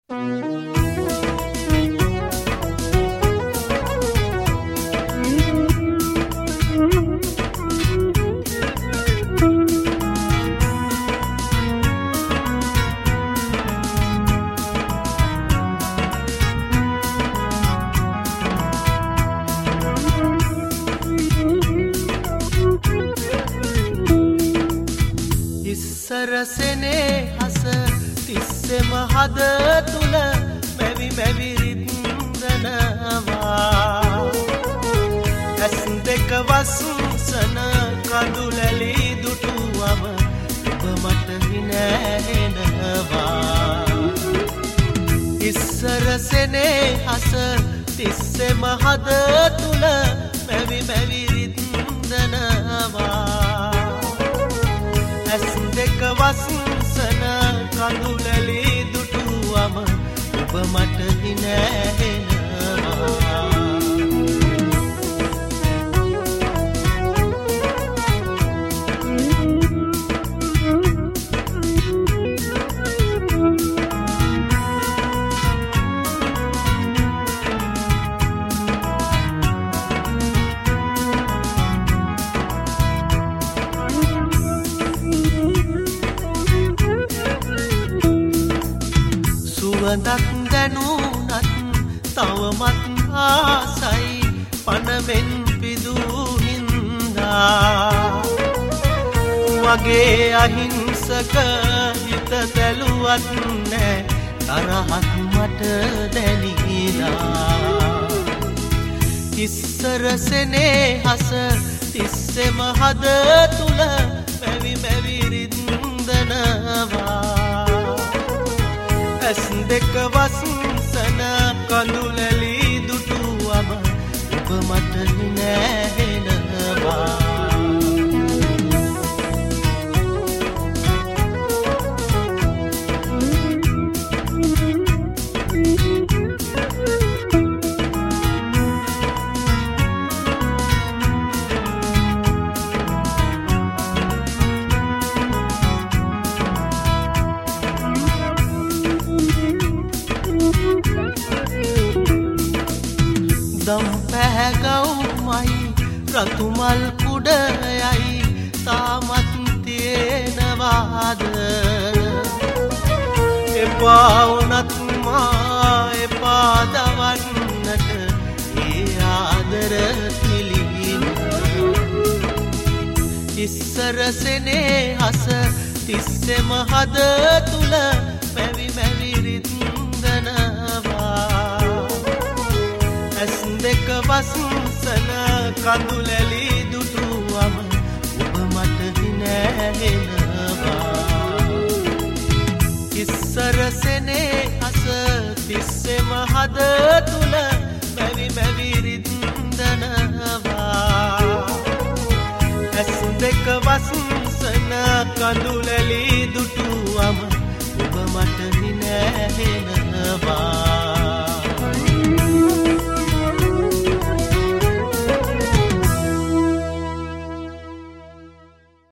සරසනේ හස තිස්සෙම හද තුල මැවි මැවි රිද්දනවා ඇස් දෙක වසුසන කඳුලැලි දුටුවම ඔබ මට හිනැහෙනවා ඉස්සරසනේ හස තිස්සෙම හද තුල මැවි මැවි රිද්දනවා ඇස් දෙක වසුසන කඳුලැලි දුටුවම ඔබ මට හිනැහෙනවා සුවඳක් දැනුනත් තවමත් ආසයි පනමෙන් පිදූ හින්දා මගේ අහිංසක හිත තැලුවත් නෑ තරහක් මට දැනිලා ඉස්සරසනේ හස තිස්සෙම හද තුල මැවි මැවි රිද්දනවා ඇස් දෙක වසුසන කඳුලැලි දුටුවම ඔබ මට හිනැහෙනවා දම් පැහැගවුමයි රතුමල් කුඩයයි තාමත් තියෙනවාද එපා වුණත් මා එපා දවන්නට ඒ ආදර පිළිගින ඉස්සරසනේ හස තිස්සෙම හද තුල මැවි මැවි රිද්දනවා ඇස් දෙක වසුසන කඳුලැලි දුටුවම ඔබ මට හිනැහෙනවා ඉස්සරසනේ හස තිස්සෙම හද තුල මැවි මැවි රිද්දනවා ඇස් දෙක වසුසන කඳුලැලි දුටුවම ඔබ මට හිනැහෙනවා